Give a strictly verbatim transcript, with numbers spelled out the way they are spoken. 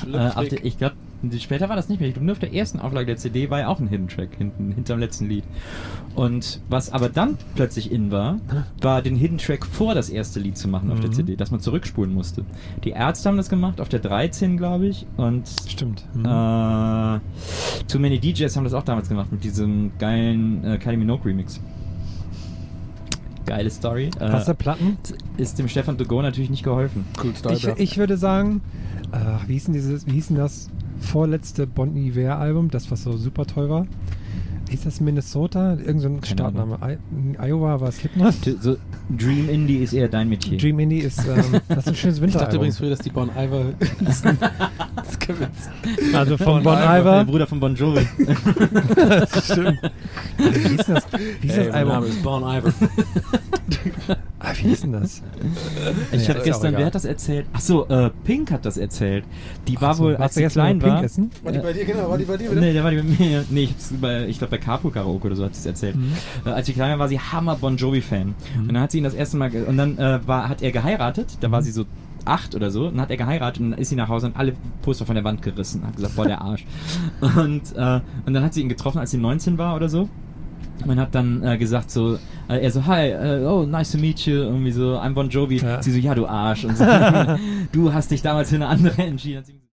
Äh, auf der, ich glaube, später war das nicht mehr. Ich glaube, nur auf der ersten Auflage der C D war ja auch ein Hidden Track hinten, hinterm letzten Lied. Und was aber dann plötzlich in war, war den Hidden Track vor das erste Lied zu machen auf Mhm. der C D, dass man zurückspulen musste. Die Ärzte haben das gemacht, auf der dreizehn, glaube ich, und Stimmt. Mhm. äh, Too Many D Js haben das auch damals gemacht mit diesem geilen äh, Kylie Minogue Remix. Geile Story. Äh, Hast du Platten? ist dem Stefan to go natürlich nicht geholfen. Cool Style, Ich, ja. ich würde sagen, äh, wie hieß denn dieses, wie hieß denn das vorletzte Bon Iver Album, das was so super toll war? Ist das Minnesota? Irgend so ein Keine Startname. I Iowa war Slipknot? So, Dream Indie ist eher dein Metier. Dream Indie ist, ähm, das ist ein schönes Ich Winteralbum. dachte übrigens früher, dass die Bon Iver hießen. Das kann man- Also von Bon Der Iver. Bruder von Bon Jovi. Stimmt. Wie hieß das? Wie hieß Hey, das mein Name Album? ist Bon Iver. Ah, wie hieß denn das? Ich Ja, habe ist gestern, auch egal. wer hat das erzählt? Achso, äh, Pink hat das erzählt. Die war Ach so, wohl, warst als du sie jetzt mal klein Pink war. essen? War die bei dir, genau, war die bei dir, Nee, der war die bei mir. Nee, ich hab's bei, ich glaube bei Capo Karaoke oder so hat sie es erzählt. Mhm. Äh, als sie klein war, war sie Hammer Bon Jovi Fan. Mhm. Und dann hat sie ihn das erste Mal ge- und dann äh, war, hat er geheiratet. Da Mhm. war sie so acht oder so. Und dann hat er geheiratet und dann ist sie nach Hause und alle Poster von der Wand gerissen. Hat gesagt, boah, der Arsch. und, äh, und dann hat sie ihn getroffen, als sie neunzehn war oder so. Man hat dann äh, gesagt so, äh, er so, hi, äh, oh, nice to meet you, irgendwie so, I'm Bon Jovi. Ja. Sie so, ja, du Arsch. Und so, du hast dich damals für eine andere entschieden.